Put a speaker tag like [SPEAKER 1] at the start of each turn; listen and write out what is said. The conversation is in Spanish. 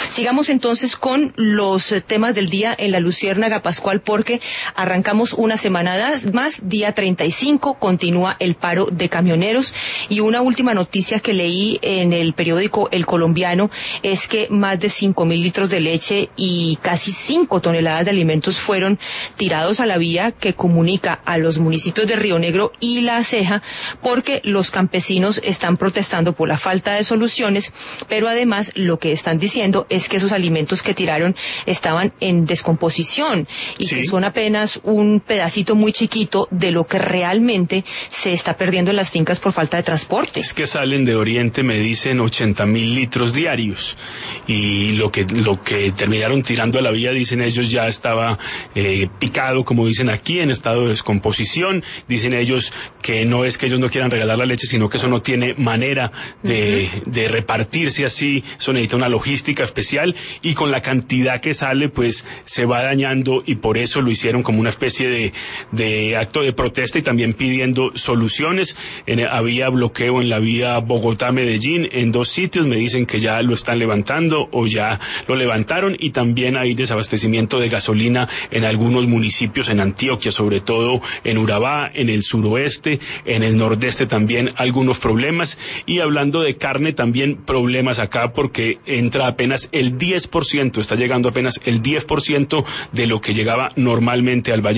[SPEAKER 1] Sigamos entonces con los temas del día en la Luciérnaga, Pascual, porque arrancamos una semana más, día 35, continúa el paro de camioneros, y una última noticia que leí en el periódico El Colombiano es que más de 5.000 litros de leche y casi 5 toneladas de alimentos fueron tirados a la vía que comunica a los municipios de Río Negro y La Ceja, porque los campesinos están protestando por la falta de soluciones, pero además lo que están diciendo es que esos alimentos que tiraron estaban en descomposición y que son apenas un pedacito muy chiquito de lo que realmente se está perdiendo en las fincas por falta de transporte.
[SPEAKER 2] Es que salen de Oriente, me dicen 80.000 litros diarios, y lo que terminaron tirando a la vía, dicen ellos, ya estaba picado, como dicen aquí, en estado de descomposición. Dicen ellos que no es que ellos no quieran regalar la leche, sino que eso no tiene manera de repartirse así, eso necesita una logística especial, y con la cantidad que sale pues se va dañando, y por eso lo hicieron como una especie de acto de protesta y también pidiendo soluciones. Había bloqueo en la vía Bogotá-Medellín en 2 sitios, me dicen que ya lo están levantando o ya lo levantaron, y también hay desabastecimiento de gasolina en algunos municipios en Antioquia, sobre todo en Urabá, en el suroeste, en el nordeste también algunos problemas. Y hablando de carne, también problemas acá, porque entra apenas el 10%, está llegando apenas el 10% de lo que llegaba normalmente al Valle